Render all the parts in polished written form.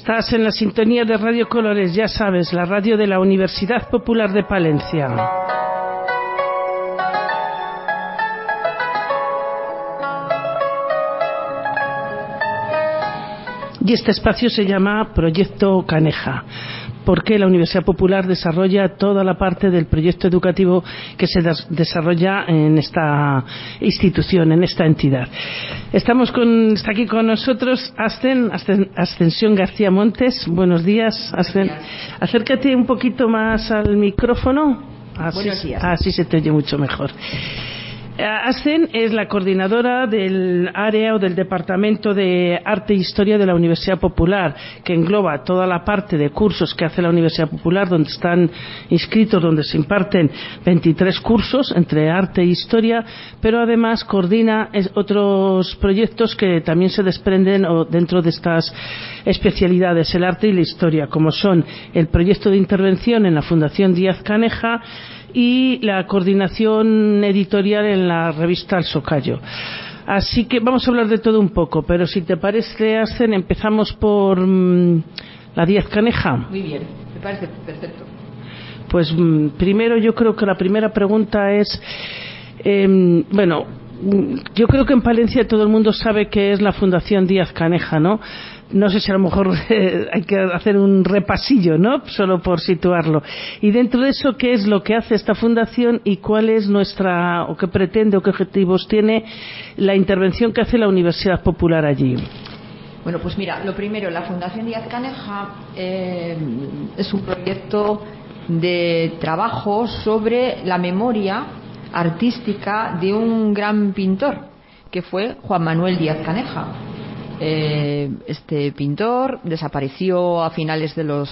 Estás en la sintonía de Radio Colores, ya sabes, la radio de la Universidad Popular de Palencia. Y este espacio se llama Proyecto Caneja, porque la Universidad Popular desarrolla toda la parte del proyecto educativo que se desarrolla en esta institución, en esta entidad. Está aquí con nosotros Ascensión García Montes. Buenos días, Ascen. Acércate un poquito más al micrófono. Buenos días. Así se te oye mucho mejor. Ascen es la coordinadora del área o del departamento de Arte e Historia de la Universidad Popular, que engloba toda la parte de cursos que hace la Universidad Popular, donde están inscritos, donde se imparten 23 cursos entre Arte e Historia, pero además coordina otros proyectos que también se desprenden dentro de estas especialidades, el arte y la historia, como son el proyecto de intervención en la Fundación Díaz Caneja y la coordinación editorial en la revista El Socayo. Así que vamos a hablar de todo un poco, pero si te parece, Ascen, empezamos por la Díaz Caneja. Muy bien, me parece perfecto. Pues primero yo creo que la primera pregunta es, yo creo que en Palencia todo el mundo sabe qué es la Fundación Díaz Caneja, ¿no? No sé si a lo mejor hay que hacer un repasillo, ¿no? Solo por situarlo. Y dentro de eso, ¿qué es lo que hace esta fundación y cuál es o qué pretende o qué objetivos tiene la intervención que hace la Universidad Popular allí? Bueno, pues mira, lo primero, la Fundación Díaz Caneja es un proyecto de trabajo sobre la memoria artística de un gran pintor, que fue Juan Manuel Díaz Caneja. Este pintor desapareció a finales del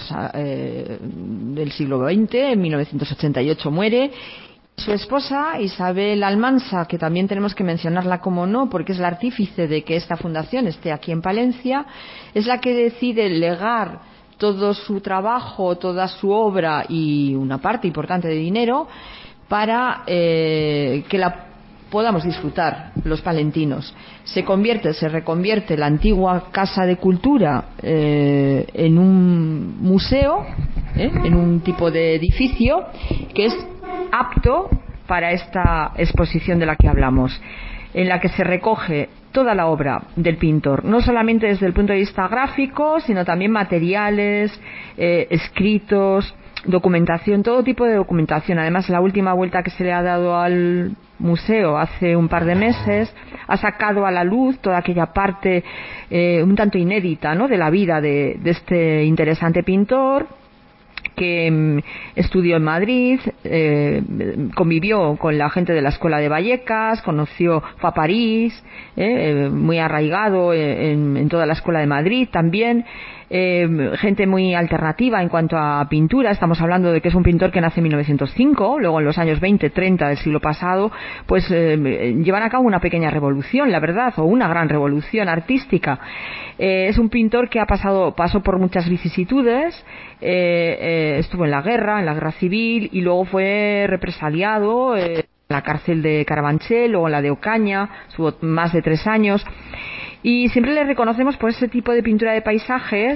siglo XX, en 1988 muere. Su esposa, Isabel Almansa, que también tenemos que mencionarla como no, porque es la artífice de que esta fundación esté aquí en Palencia, es la que decide legar todo su trabajo, toda su obra y una parte importante de dinero para que la podamos disfrutar los palentinos. Se reconvierte la antigua Casa de Cultura en un museo, en un tipo de edificio que es apto para esta exposición de la que hablamos, en la que se recoge toda la obra del pintor, no solamente desde el punto de vista gráfico, sino también materiales, escritos, documentación, todo tipo de documentación. Además, la última vuelta que se le ha dado al museo hace un par de meses ha sacado a la luz toda aquella parte un tanto inédita, ¿no?, de la vida de este interesante pintor, que estudió en Madrid, convivió con la gente de la Escuela de Vallecas, fue a París, muy arraigado en toda la Escuela de Madrid también. Gente muy alternativa en cuanto a pintura. Estamos hablando de que es un pintor que nace en 1905, luego en los años 20, 30 del siglo pasado, pues llevan a cabo una pequeña revolución, la verdad, o una gran revolución artística. Es un pintor que pasó por muchas vicisitudes, estuvo en la guerra civil, y luego fue represaliado en la cárcel de Carabanchel o en la de Ocaña, estuvo más de 3 años. Y siempre le reconocemos por ese tipo de pintura de paisajes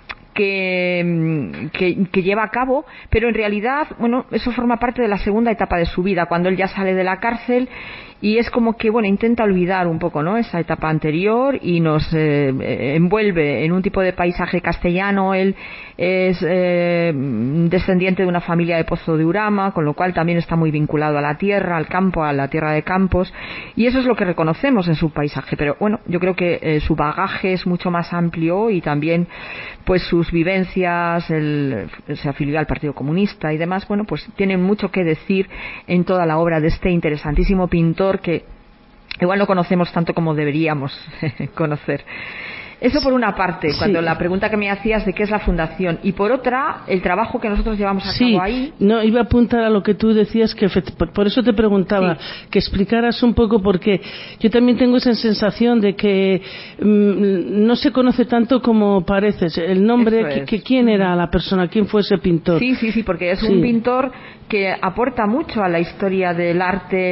que lleva a cabo, pero en realidad, bueno, eso forma parte de la segunda etapa de su vida, cuando él ya sale de la cárcel, y es como que, bueno, intenta olvidar un poco, ¿no?, esa etapa anterior, y nos envuelve en un tipo de paisaje castellano. Él es descendiente de una familia de Pozo de Urama, con lo cual también está muy vinculado a la tierra, al campo, a la tierra de campos, y eso es lo que reconocemos en su paisaje. Pero bueno, yo creo que su bagaje es mucho más amplio, y también pues sus vivencias, se afilió al Partido Comunista y demás, bueno, pues tienen mucho que decir en toda la obra de este interesantísimo pintor que igual no conocemos tanto como deberíamos conocer. Eso por una parte, cuando la pregunta que me hacías de qué es la fundación, y por otra, el trabajo que nosotros llevamos a cabo ahí. No, iba a apuntar a lo que tú decías, que por eso te preguntaba, que explicaras un poco, porque yo también tengo esa sensación de que no se conoce tanto como parece. El nombre, ¿quién era la persona? ¿Quién fue ese pintor? Sí, porque es un pintor que aporta mucho a la historia del arte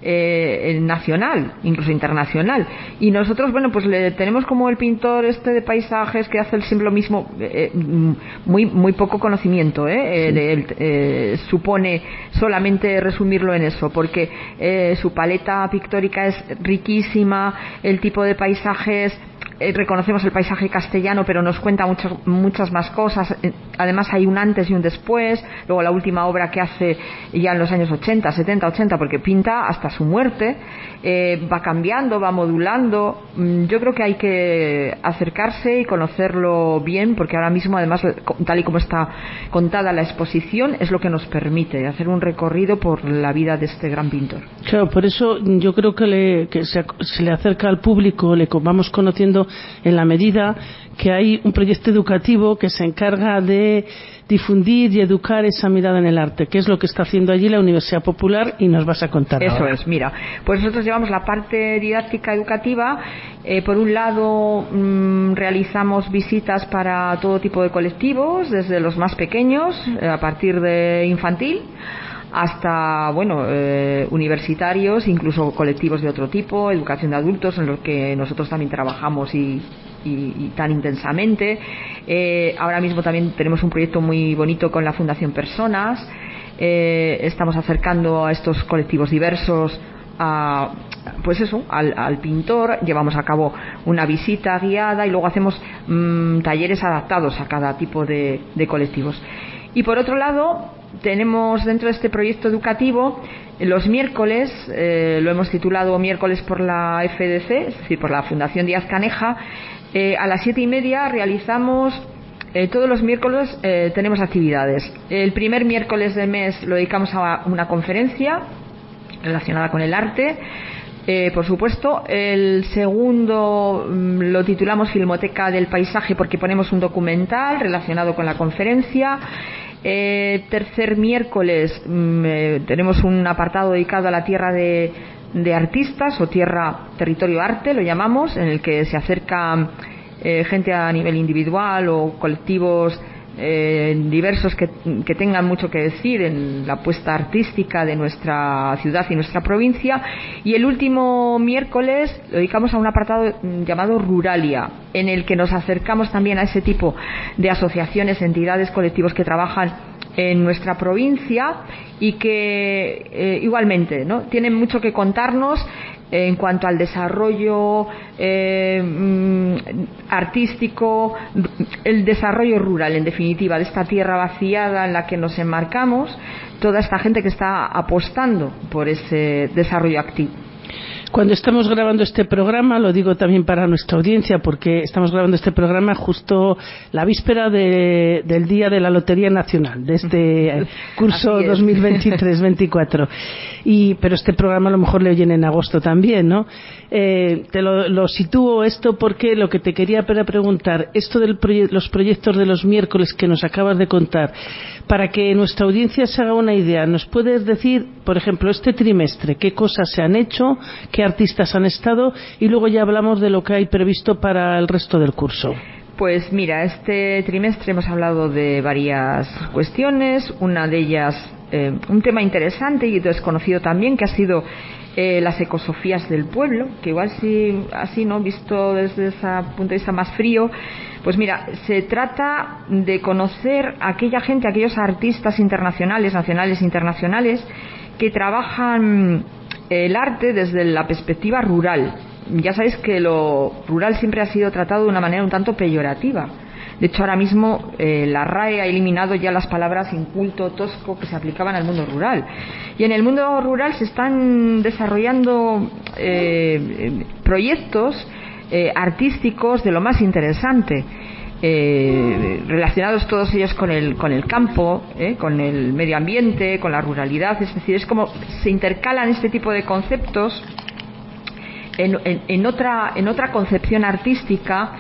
nacional, incluso internacional. Y nosotros, bueno, pues le tenemos como el pintor de paisajes que hace siempre lo mismo, muy poco conocimiento, supone solamente resumirlo en eso, porque su paleta pictórica es riquísima, el tipo de paisajes, reconocemos el paisaje castellano, pero nos cuenta muchas más cosas. Además hay un antes y un después. Luego la última obra que hace ya en los años 80, 70, 80, porque pinta hasta su muerte, va cambiando, va modulando. Yo creo que hay que acercarse y conocerlo bien, porque ahora mismo, además, tal y como está contada la exposición, es lo que nos permite hacer un recorrido por la vida de este gran pintor. Claro, por eso yo creo que se le acerca al público, le vamos conociendo en la medida que hay un proyecto educativo que se encarga de difundir y educar esa mirada en el arte, que es lo que está haciendo allí la Universidad Popular, y nos vas a contar eso ahora. Es, mira, pues nosotros llevamos la parte didáctica educativa. Por un lado, realizamos visitas para todo tipo de colectivos, desde los más pequeños, a partir de infantil, hasta universitarios, incluso colectivos de otro tipo, educación de adultos, en los que nosotros también trabajamos y tan intensamente. Ahora mismo también tenemos un proyecto muy bonito con la Fundación Personas. Estamos acercando a estos colectivos diversos al pintor. Llevamos a cabo una visita guiada y luego hacemos talleres adaptados a cada tipo de colectivos. Y por otro lado, tenemos dentro de este proyecto educativo los miércoles, lo hemos titulado Miércoles por la FDC, es decir, por la Fundación Díaz Caneja. A las 7:30 realizamos, todos los miércoles tenemos actividades. El primer miércoles del mes lo dedicamos a una conferencia relacionada con el arte, por supuesto. El segundo lo titulamos Filmoteca del Paisaje, porque ponemos un documental relacionado con la conferencia. Tercer miércoles tenemos un apartado dedicado a la tierra de artistas, o territorio arte lo llamamos, en el que se acerca gente a nivel individual o colectivos diversos que tengan mucho que decir en la apuesta artística de nuestra ciudad y nuestra provincia. Y el último miércoles lo dedicamos a un apartado llamado Ruralia, en el que nos acercamos también a ese tipo de asociaciones, entidades, colectivos que trabajan en nuestra provincia y que igualmente, ¿no?, tienen mucho que contarnos en cuanto al desarrollo artístico, el desarrollo rural, en definitiva, de esta tierra vaciada en la que nos enmarcamos, toda esta gente que está apostando por ese desarrollo activo. Cuando estamos grabando este programa, lo digo también para nuestra audiencia, porque estamos grabando este programa justo la víspera del día de la Lotería Nacional, de este curso 2023-24. Pero este programa a lo mejor le oyen en agosto también, ¿no? Te lo sitúo esto porque lo que te quería preguntar, esto de los proyectos de los miércoles que nos acabas de contar, para que nuestra audiencia se haga una idea, ¿nos puedes decir, por ejemplo, este trimestre, qué cosas se han hecho, qué artistas han estado, y luego ya hablamos de lo que hay previsto para el resto del curso? Pues mira, este trimestre hemos hablado de varias cuestiones. Una de ellas, un tema interesante y desconocido también, que ha sido las ecosofías del pueblo, que igual sí, así, ¿no?, visto desde ese punto de vista más frío, pues mira, se trata de conocer a aquella gente, a aquellos artistas internacionales, nacionales e internacionales, que trabajan el arte desde la perspectiva rural. Ya sabéis que lo rural siempre ha sido tratado de una manera un tanto peyorativa. De hecho, ahora mismo la RAE ha eliminado ya las palabras inculto, tosco, que se aplicaban al mundo rural. Y en el mundo rural se están desarrollando proyectos artísticos de lo más interesante, relacionados todos ellos con el campo, con el medio ambiente, con la ruralidad. Es decir, es como se intercalan este tipo de conceptos en otra concepción artística,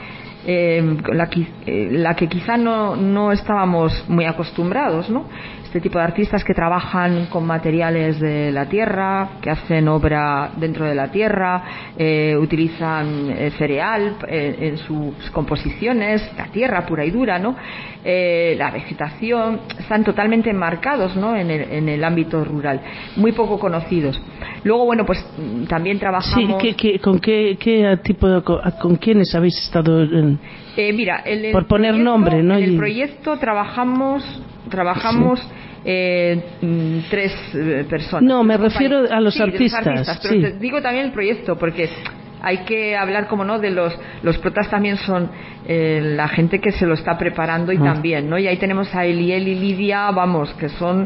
la que quizá no estábamos muy acostumbrados, ¿no? Este tipo de artistas que trabajan con materiales de la tierra, que hacen obra dentro de la tierra, utilizan cereal en sus composiciones, la tierra pura y dura, ¿no? La vegetación, están totalmente enmarcados, ¿no?, en el ámbito rural, muy poco conocidos. Luego, bueno, pues también trabajamos... Sí, ¿con qué tipo con quiénes habéis estado mira, por poner nombre, ¿no? En el proyecto trabajamos sí. 3 personas. No, me refiero a los artistas. Pero te digo también el proyecto, porque hay que hablar, como no, de los protas también son la gente que se lo está preparando y también, ¿no? Y ahí tenemos a Eliel y Lidia, vamos, que son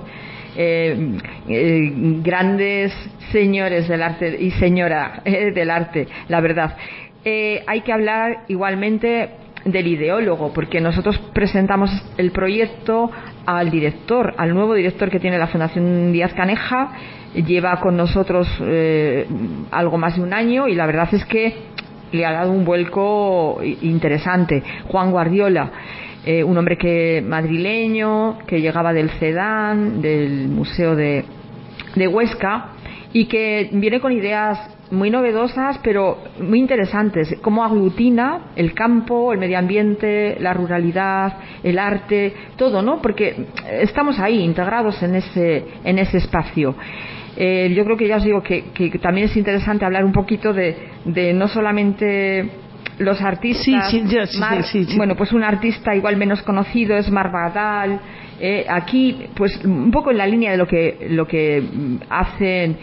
grandes señores del arte y señora del arte, la verdad. Hay que hablar igualmente del ideólogo, porque nosotros presentamos el proyecto al director, al nuevo director que tiene la Fundación Díaz Caneja. Lleva con nosotros algo más de un año y la verdad es que le ha dado un vuelco interesante. Juan Guardiola, un hombre madrileño que llegaba del CEDAN, del Museo de Huesca, y que viene con ideas muy novedosas pero muy interesantes, cómo aglutina el campo, el medio ambiente, la ruralidad, el arte, todo, ¿no? Porque estamos ahí integrados en ese espacio. Yo creo que ya os digo que también es interesante hablar un poquito de no solamente los artistas. Sí. Bueno, pues un artista igual menos conocido es Mar Badal. Aquí, pues un poco en la línea de lo que hacen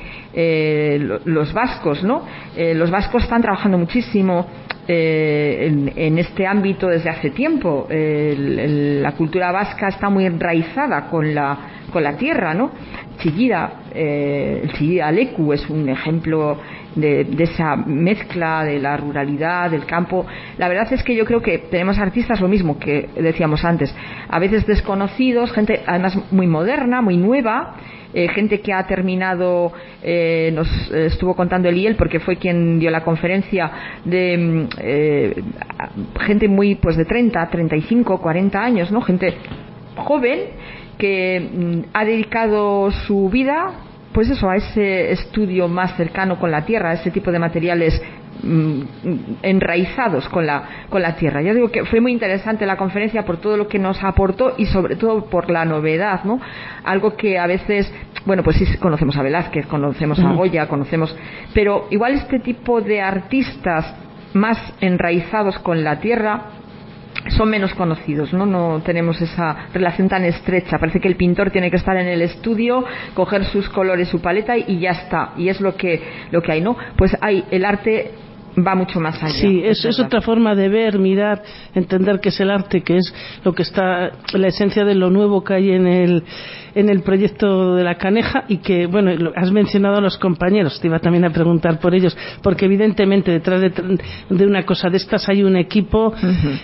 los vascos, ¿no? Los vascos están trabajando muchísimo en este ámbito desde hace tiempo. La cultura vasca está muy enraizada con la tierra, ¿no? Chillida, el Chillida Leku es un ejemplo de esa mezcla de la ruralidad, del campo. La verdad es que yo creo que tenemos artistas, lo mismo que decíamos antes, a veces desconocidos, gente además muy moderna, muy nueva, gente que ha terminado, nos estuvo contando Eliel, porque fue quien dio la conferencia, de gente muy, pues de 30, 35, 40 años, ¿no? Gente joven que ha dedicado su vida, pues eso, a ese estudio más cercano con la tierra, a ese tipo de materiales enraizados con la tierra. Yo digo que fue muy interesante la conferencia por todo lo que nos aportó y sobre todo por la novedad, ¿no? Algo que a veces, bueno, pues sí conocemos a Velázquez, conocemos a Goya, pero igual este tipo de artistas más enraizados con la tierra son menos conocidos, no tenemos esa relación tan estrecha. Parece que el pintor tiene que estar en el estudio, coger sus colores, su paleta y ya está, y es lo que hay, ¿no? Pues el arte va mucho más allá. Sí, es otra forma de ver, mirar, entender qué es el arte, que es lo que está, la esencia de lo nuevo que hay en el proyecto de la Caneja. Y que, bueno, has mencionado a los compañeros, te iba también a preguntar por ellos, porque evidentemente detrás de una cosa de estas hay un equipo.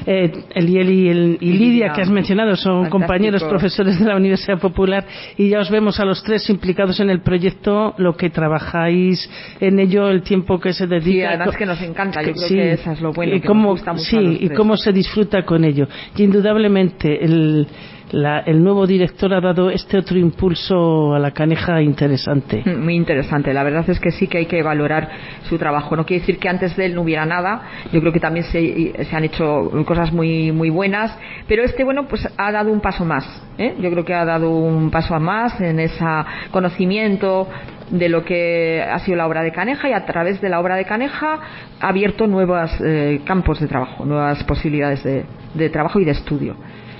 Eliel y Lidia, que has mencionado, son compañeros profesores de la Universidad Popular, y ya os vemos a los tres implicados en el proyecto, lo que trabajáis en ello, el tiempo que se dedica. Sí, además que nos encanta, yo creo que eso es lo bueno, que nos gusta mucho a los tres. Y cómo se disfruta con ello. Y indudablemente el nuevo director ha dado este otro impulso a la Caneja interesante. Muy interesante, la verdad es que sí que hay que valorar su trabajo. No quiere decir que antes de él no hubiera nada, yo creo que también se han hecho cosas muy, muy buenas, pero bueno, pues ha dado un paso más, yo creo que ha dado un paso más en ese conocimiento de lo que ha sido la obra de Caneja, y a través de la obra de Caneja ha abierto nuevos campos de trabajo, nuevas posibilidades de trabajo y de estudio.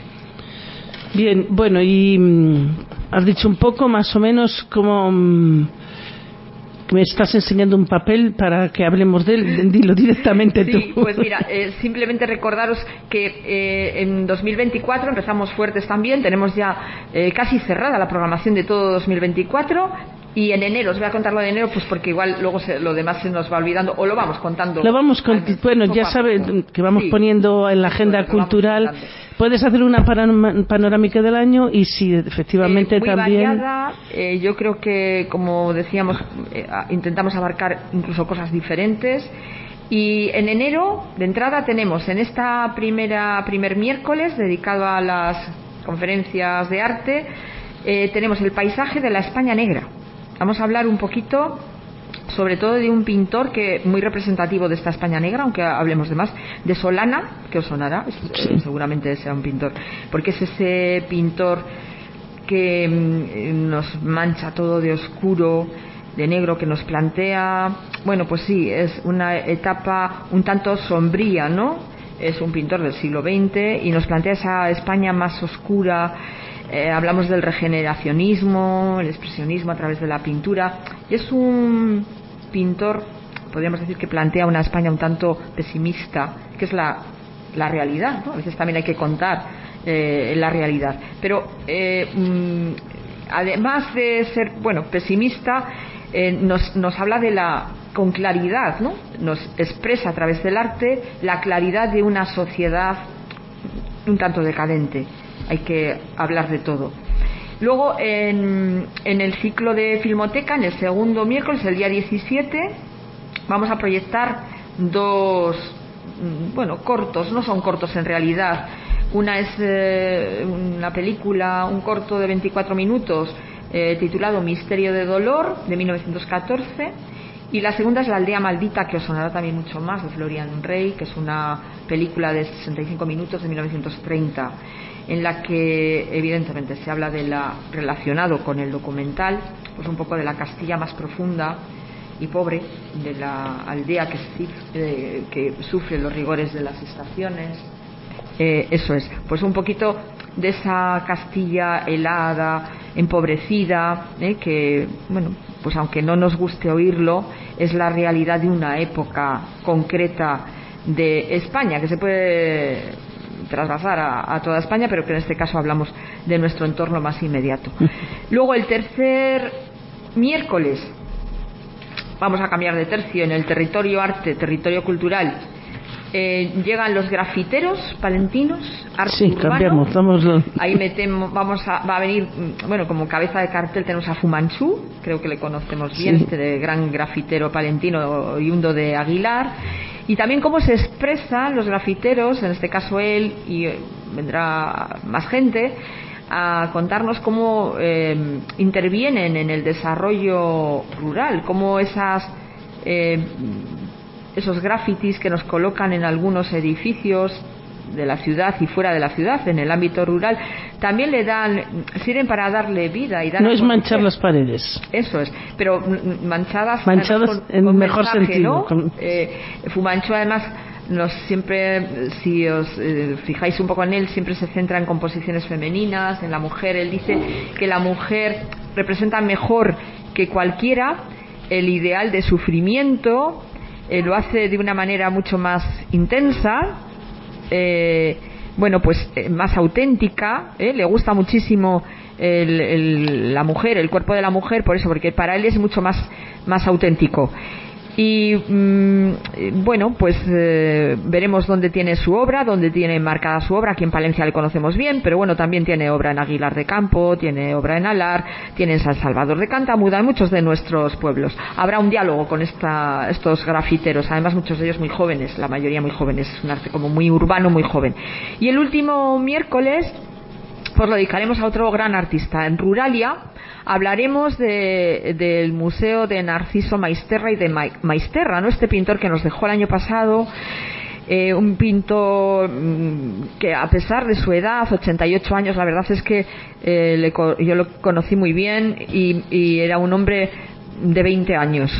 Bien, bueno, y has dicho un poco más o menos cómo me estás enseñando un papel para que hablemos de él. Dilo directamente tú. Sí, pues mira, simplemente recordaros que en 2024 empezamos fuertes también, tenemos ya casi cerrada la programación de todo 2024. Y en enero, os voy a contar lo de enero, pues porque igual luego lo demás se nos va olvidando, o lo vamos contando. Bueno, ya saben que vamos poniendo en la agenda cultural. Puedes hacer una panorámica del año, y si efectivamente muy también. Variada, yo creo que, como decíamos, intentamos abarcar incluso cosas diferentes. Y en enero, de entrada, tenemos en esta primer miércoles dedicado a las conferencias de arte, tenemos el paisaje de la España negra. Vamos a hablar un poquito, sobre todo, de un pintor que muy representativo de esta España negra, aunque hablemos de más, de Solana, que os sonará, seguramente sea un pintor, porque es ese pintor que nos mancha todo de oscuro, de negro, que nos plantea, bueno, pues sí, es una etapa un tanto sombría, ¿no? Es un pintor del siglo XX y nos plantea esa España más oscura. Hablamos del regeneracionismo, el expresionismo a través de la pintura, y es un pintor, podríamos decir, que plantea una España un tanto pesimista, que es la realidad, ¿no? A veces también hay que contar la realidad, pero además de ser, bueno, pesimista, nos habla de con claridad, ¿no? Nos expresa a través del arte la claridad de una sociedad un tanto decadente. Hay que hablar de todo. Luego, en el ciclo de Filmoteca, en el segundo miércoles, el día 17, vamos a proyectar dos, bueno, cortos, no son cortos en realidad. Una es una película, un corto de 24 minutos, titulado Misterio de Dolor, de 1914, y la segunda es La aldea maldita, que os sonará también mucho más, de Florian Rey, que es una película de 65 minutos de 1930, en la que evidentemente se habla relacionado con el documental, pues un poco de la Castilla más profunda y pobre, de la aldea que sufre los rigores de las estaciones. Eso es, pues un poquito de esa Castilla helada, empobrecida, que, bueno, pues aunque no nos guste oírlo, es la realidad de una época concreta de España, que se puede trasvasar a toda España, pero que en este caso hablamos de nuestro entorno más inmediato. Luego, el tercer miércoles, vamos a cambiar de tercio, en el territorio arte, territorio cultural, llegan los grafiteros palentinos, arte sí, urbano. cambiamos. Ahí metemos, va a venir, bueno, como cabeza de cartel tenemos a Fu Manchu, creo que le conocemos bien, sí. de gran grafitero palentino, oriundo de Aguilar. Y también cómo se expresan los grafiteros, en este caso él, y vendrá más gente, a contarnos cómo intervienen en el desarrollo rural, cómo esos grafitis que nos colocan en algunos edificios de la ciudad y fuera de la ciudad, en el ámbito rural, también sirven para darle vida y dar. No es manchar las paredes. Eso es, pero manchadas en con mejor mensaje, sentido. ¿no? Fu Manchu, además, siempre, si os fijáis un poco en él, siempre se centra en composiciones femeninas, en la mujer. Él dice que la mujer representa mejor que cualquiera el ideal de sufrimiento. Lo hace de una manera mucho más intensa, bueno, pues más auténtica, le gusta muchísimo la mujer, el cuerpo de la mujer, por eso, porque para él es mucho más auténtico. Y bueno, pues veremos dónde tiene su obra, dónde tiene marcada su obra. Aquí en Palencia le conocemos bien, pero bueno, también tiene obra en Aguilar de Campo, tiene obra en Alar, tiene en San Salvador de Cantamuda, en muchos de nuestros pueblos. Habrá un diálogo con estos grafiteros, además muchos de ellos muy jóvenes, la mayoría muy jóvenes, es un arte como muy urbano, muy joven. Y el último miércoles pues lo dedicaremos a otro gran artista. En Ruralia hablaremos del Museo de Narciso Maisterra y de Maisterra, ¿no? Este pintor que nos dejó el año pasado, un pintor que a pesar de su edad, 88 años, la verdad es que yo lo conocí muy bien y era un hombre de 20 años,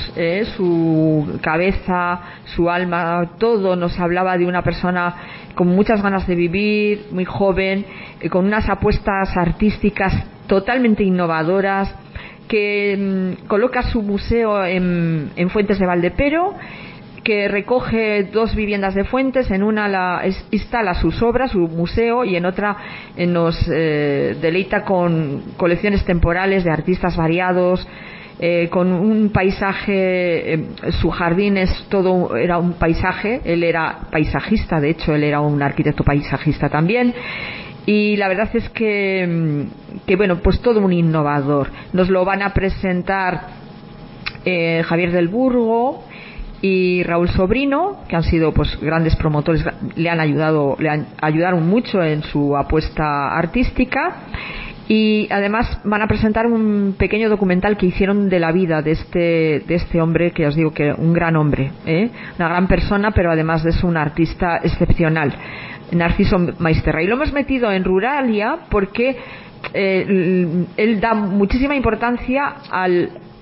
su cabeza, su alma, todo nos hablaba de una persona con muchas ganas de vivir, muy joven, con unas apuestas artísticas totalmente innovadoras, que coloca su museo en Fuentes de Valdepero, que recoge 2 viviendas de Fuentes. En una instala sus obras, su museo, y en otra nos deleita con colecciones temporales de artistas variados, con un paisaje. Su jardín era un paisaje. Él era paisajista, de hecho él era un arquitecto paisajista también, y la verdad es que bueno, pues todo un innovador. Nos lo van a presentar Javier del Burgo y Raúl Sobrino, que han sido pues grandes promotores, le ayudaron mucho en su apuesta artística. Y además van a presentar un pequeño documental que hicieron de la vida de este hombre, que os digo que un gran hombre, una gran persona, pero además de eso un artista excepcional, Narciso Maisterra. Y lo hemos metido en Ruralia porque él da muchísima importancia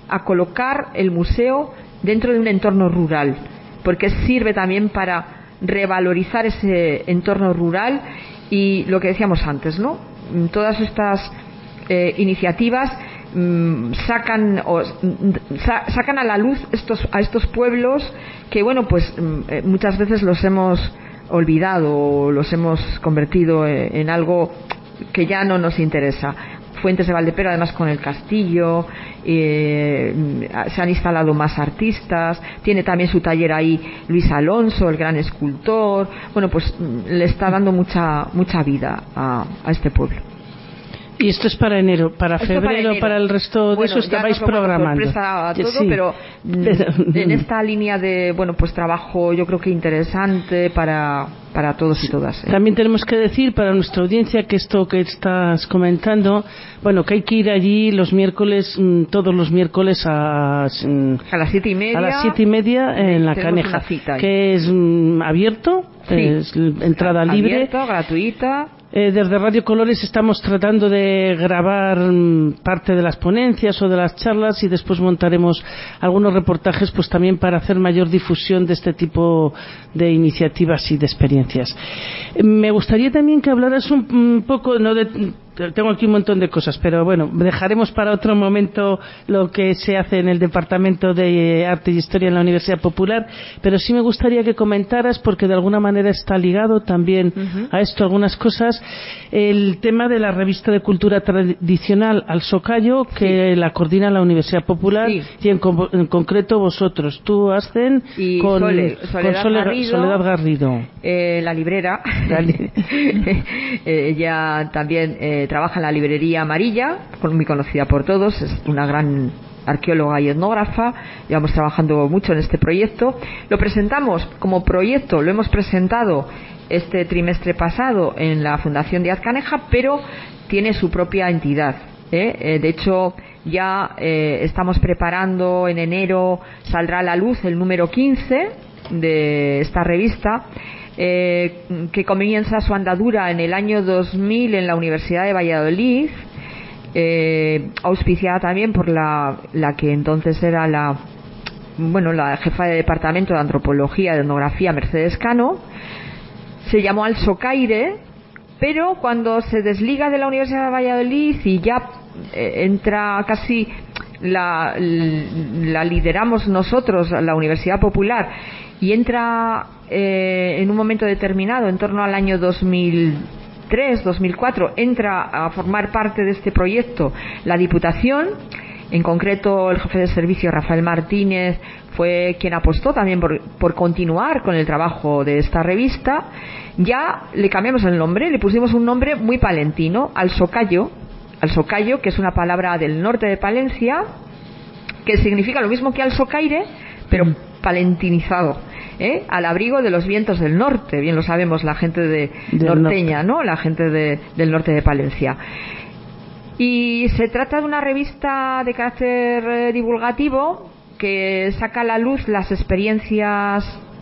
a colocar el museo dentro de un entorno rural, porque sirve también para revalorizar ese entorno rural y lo que decíamos antes, ¿no? Todas estas iniciativas sacan a la luz a estos pueblos que, bueno, pues muchas veces los hemos olvidado o los hemos convertido en algo que ya no nos interesa. Fuentes de Valdepero, además, con el castillo, se han instalado más artistas, tiene también su taller ahí Luis Alonso, el gran escultor. Bueno, pues le está dando mucha vida a este pueblo. Y esto es para enero, para febrero, para el resto de eso estabais programando. Sorpresa a todo, sí, pero en esta línea de, bueno, pues trabajo yo creo que interesante para todos y todas. También tenemos que decir para nuestra audiencia que esto que estás comentando, bueno, que hay que ir allí los miércoles, todos los miércoles a las 7:30. A las 7:30 en la Caneja, que es abierto, sí, es entrada libre, abierto, gratuita. Desde Radio Colores estamos tratando de grabar parte de las ponencias o de las charlas y después montaremos algunos reportajes pues también para hacer mayor difusión de este tipo de iniciativas y de experiencias. Me gustaría también que hablaras un poco, tengo aquí un montón de cosas, pero bueno, dejaremos para otro momento lo que se hace en el Departamento de Arte y Historia en la Universidad Popular, pero sí me gustaría que comentaras, porque de alguna manera está ligado también a esto algunas cosas, el tema de la revista de cultura tradicional Al Socayo, que la coordina la Universidad Popular, y en concreto vosotros, tú, Ascen, y con Soledad Garrido, la librera. Ella también trabaja en la librería Amarilla, muy conocida por todos, es una gran arqueóloga y etnógrafa. Llevamos trabajando mucho en este proyecto. Lo presentamos como proyecto, lo hemos presentado este trimestre pasado en la Fundación Díaz Caneja, pero tiene su propia entidad. De hecho, ya estamos preparando, en enero saldrá a la luz el número 15 de esta revista, que comienza su andadura en el año 2000 en la Universidad de Valladolid, auspiciada también por la que entonces era la jefa de departamento de antropología y etnografía, Mercedes Cano. Se llamó Al Socaire, pero cuando se desliga de la Universidad de Valladolid y ya entra casi la lideramos nosotros, la Universidad Popular, y entra en un momento determinado, en torno al año 2003-2004, entra a formar parte de este proyecto la Diputación. En concreto, el jefe de servicio, Rafael Martínez, fue quien apostó también por continuar con el trabajo de esta revista. Ya le cambiamos el nombre, le pusimos un nombre muy palentino, Al Socayo, que es una palabra del norte de Palencia, que significa lo mismo que Al Socaire, pero palentinizado, al abrigo de los vientos del norte. Bien lo sabemos la gente norteña, ¿no? La gente del norte de Palencia. Y se trata de una revista de carácter divulgativo que saca a la luz las experiencias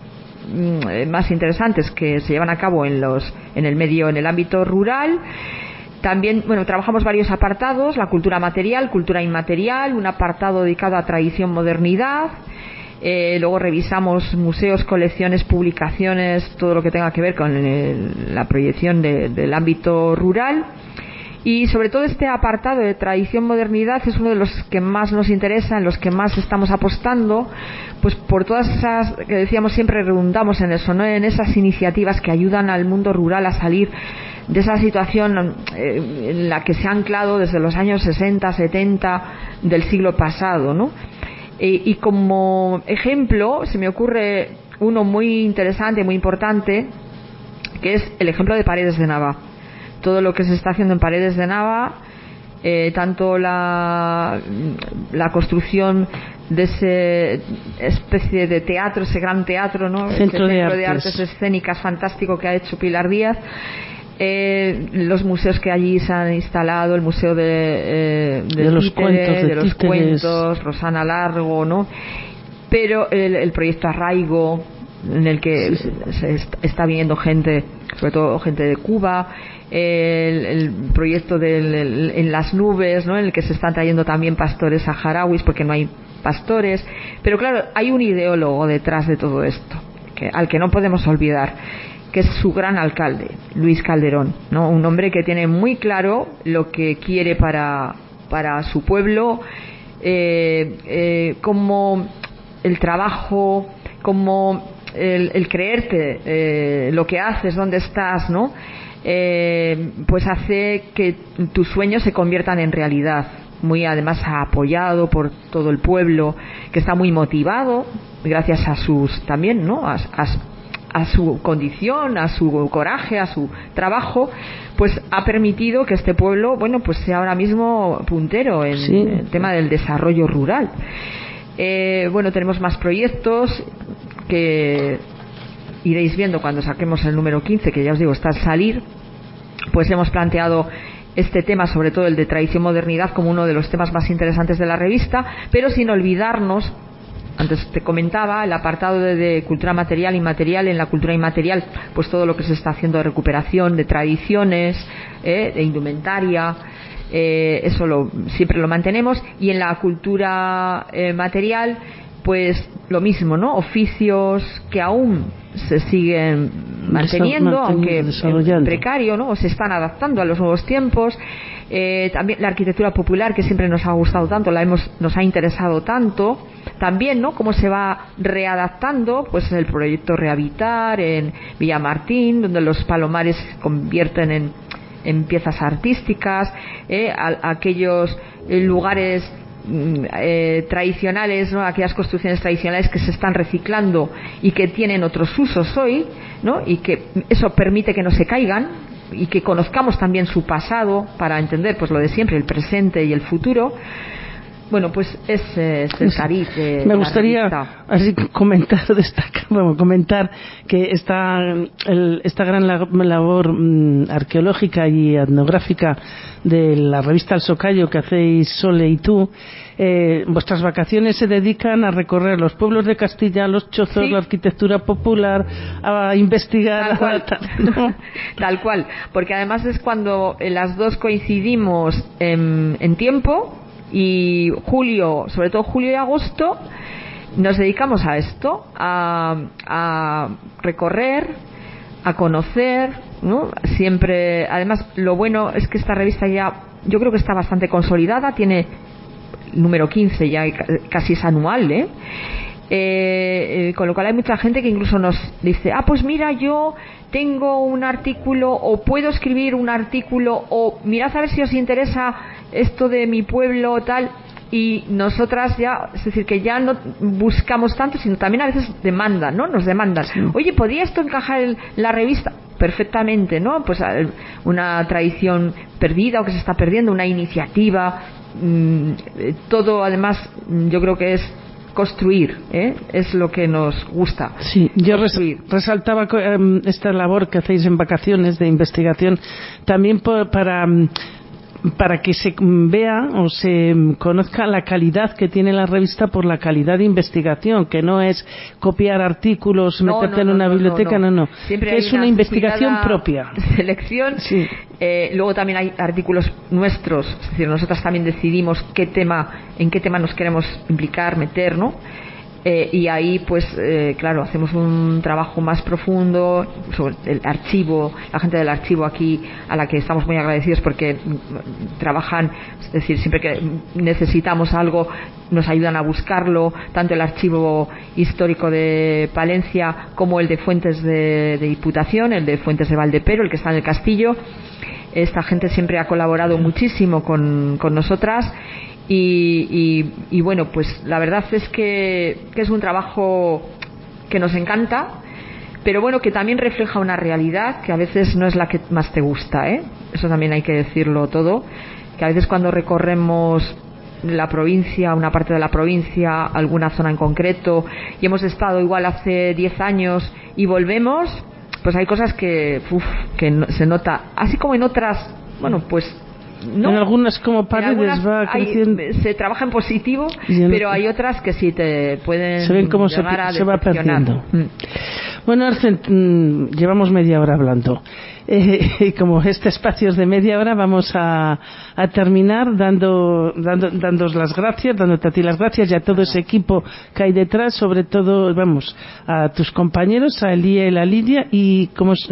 más interesantes que se llevan a cabo en el ámbito rural. También, trabajamos varios apartados: la cultura material, cultura inmaterial, un apartado dedicado a tradición, modernidad. Luego revisamos museos, colecciones, publicaciones, todo lo que tenga que ver con la proyección del ámbito rural. Y sobre todo este apartado de tradición, modernidad es uno de los que más nos interesa, en los que más estamos apostando, pues por todas esas que decíamos, siempre redundamos en eso, ¿no? En esas iniciativas que ayudan al mundo rural a salir de esa situación en la que se ha anclado desde los años 60, 70 del siglo pasado, ¿no? Y como ejemplo se me ocurre uno muy interesante, muy importante, que es el ejemplo de Paredes de Nava. Todo lo que se está haciendo en Paredes de Nava, tanto la construcción de ese especie de teatro, ese gran teatro, ¿no? Centro de Artes Escénicas fantástico que ha hecho Pilar Díaz, los museos que allí se han instalado, el museo de los cuentos, Rosana Largo, ¿no? Pero el proyecto Arraigo, en el que se está viniendo gente sobre todo gente de Cuba, el proyecto en las nubes, ¿no? En el que se están trayendo también pastores saharauis porque no hay pastores, pero claro, hay un ideólogo detrás de todo esto, al que no podemos olvidar, que es su gran alcalde, Luis Calderón, ¿no? Un hombre que tiene muy claro lo que quiere para su pueblo, como el trabajo, como el creerte lo que haces, dónde estás, ¿no? Pues hace que tus sueños se conviertan en realidad. Muy además apoyado por todo el pueblo, que está muy motivado gracias a sus también, ¿no? A su condición, a su coraje, a su trabajo, pues ha permitido que este pueblo, bueno, pues sea ahora mismo puntero en el tema del desarrollo rural. Bueno, tenemos más proyectos que iréis viendo cuando saquemos el número 15, que ya os digo, está al salir. Pues hemos planteado este tema, sobre todo el de tradición-modernidad, como uno de los temas más interesantes de la revista, pero sin olvidarnos, antes te comentaba, el apartado de cultura material e inmaterial. En la cultura inmaterial, pues todo lo que se está haciendo de recuperación de tradiciones, de indumentaria, eso siempre lo mantenemos. Y en la cultura material, pues lo mismo, ¿no? Oficios que aún se siguen manteniendo, aunque en precario, ¿no? O se están adaptando a los nuevos tiempos. También la arquitectura popular, que siempre nos ha gustado tanto, nos ha interesado tanto. También, ¿no? Cómo se va readaptando, pues el proyecto Rehabitar en Villamartín, donde los palomares se convierten en piezas artísticas, aquellos lugares tradicionales, ¿no? Aquellas construcciones tradicionales que se están reciclando y que tienen otros usos hoy, ¿no? Y que eso permite que no se caigan y que conozcamos también su pasado para entender, pues, lo de siempre, el presente y el futuro. Bueno, pues es el cariz de me gustaría así comentar que esta gran labor arqueológica y etnográfica de la revista El Socayo que hacéis Sole y tú, vuestras vacaciones se dedican a recorrer los pueblos de Castilla, los chozos, la arquitectura popular, a investigar tal cual, porque además es cuando las dos coincidimos en tiempo. Y sobre todo julio y agosto, nos dedicamos a esto, a recorrer, a conocer, ¿no? Siempre, además, lo bueno es que esta revista ya, yo creo que está bastante consolidada, tiene número 15, ya casi es anual, con lo cual hay mucha gente que incluso nos dice, pues mira, yo tengo un artículo, o puedo escribir un artículo, o mirad a ver si os interesa esto de mi pueblo, tal. Y nosotras ya, es decir, que ya no buscamos tanto, sino también a veces demandan, ¿no? Nos demandan, oye, ¿podría esto encajar en la revista? Perfectamente, ¿no? Pues una tradición perdida o que se está perdiendo, una iniciativa, todo además yo creo que es construir, es lo que nos gusta. Sí, yo resaltaba esta labor que hacéis en vacaciones de investigación también para que se vea o se conozca la calidad que tiene la revista por la calidad de investigación, que no es copiar artículos, meterte en una biblioteca, no. Siempre que es una investigación propia. Selección. Sí. Luego también hay artículos nuestros, es decir, nosotras también decidimos en qué tema nos queremos implicar, meter, ¿no? Y ahí pues claro, hacemos un trabajo más profundo sobre el archivo, la gente del archivo aquí, a la que estamos muy agradecidos porque trabajan, es decir, siempre que necesitamos algo nos ayudan a buscarlo, tanto el archivo histórico de Palencia como el de Fuentes de Diputación, el de Fuentes de Valdepero, el que está en el castillo. Esta gente siempre ha colaborado muchísimo con nosotras. Y bueno, pues la verdad es que es un trabajo que nos encanta, pero bueno, que también refleja una realidad que a veces no es la que más te gusta, eso también hay que decirlo todo, que a veces cuando recorremos la provincia, una parte de la provincia, alguna zona en concreto, y hemos estado igual hace 10 años y volvemos, pues hay cosas que se nota, así como en otras, bueno, pues no. En algunas como paredes va creciendo. Se trabaja en positivo, pero hay otras que sí te pueden se ven cómo llegar a se va perdiendo. Bueno, Arsen, llevamos media hora hablando. Y como este espacio es de media hora, vamos a terminar dándos las gracias, dándote a ti las gracias y a todo ese equipo que hay detrás, sobre todo, vamos, a tus compañeros, a Elía y a Lidia y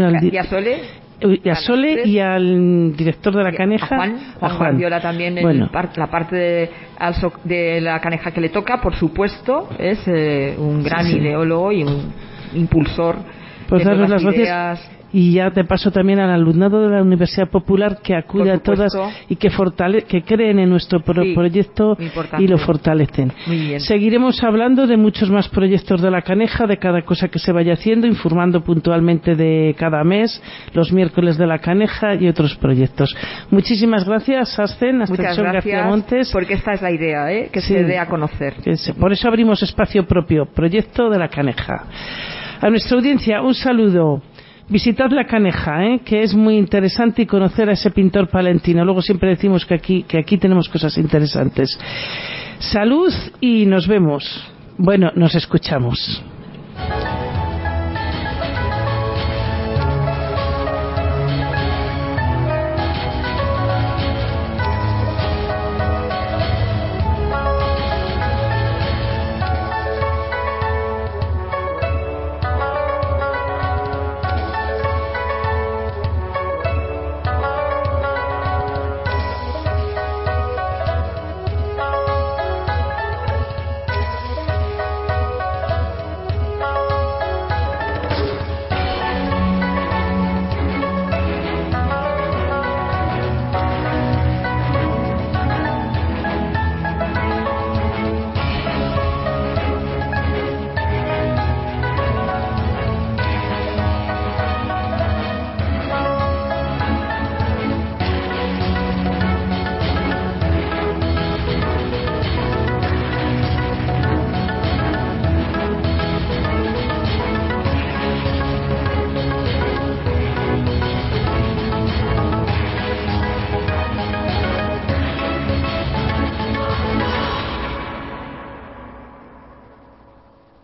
a Sole y al director de la Caneja, a Juan Guardiola también. Bueno. La parte de la Caneja que le toca, por supuesto, es un gran ideólogo y un impulsor pues de las ideas. Gracias. Y ya te paso también al alumnado de la Universidad Popular que acude a todas y que creen en nuestro proyecto y lo fortalecen. Seguiremos hablando de muchos más proyectos de la Caneja, de cada cosa que se vaya haciendo, informando puntualmente de cada mes, los miércoles de la Caneja y otros proyectos. Muchísimas gracias, Ascen, Ascensión García Montes. Porque esta es la idea, que se dé a conocer. Por eso abrimos espacio propio, Proyecto de la Caneja. A nuestra audiencia, un saludo. Visitad la Caneja, que es muy interesante, y conocer a ese pintor palentino. Luego siempre decimos que aquí tenemos cosas interesantes. Salud y nos vemos. Bueno, nos escuchamos.